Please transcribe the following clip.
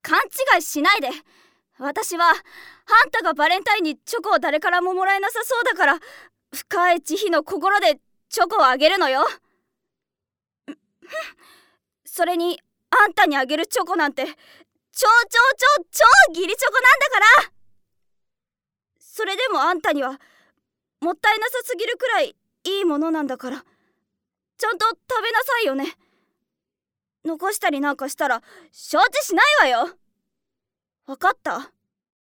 勘違いしないで。私はあんたがバレンタインにチョコを誰からももらえなさそうだから、深い慈悲の心でチョコをあげるのよ。それにあんたにあげるチョコなんて超義理チョコなんだから。それでもあんたにはもったいなさすぎるくらいいいものなんだから、ちゃんと食べなさいよね。残したりなんかしたら承知しないわよ。わかった？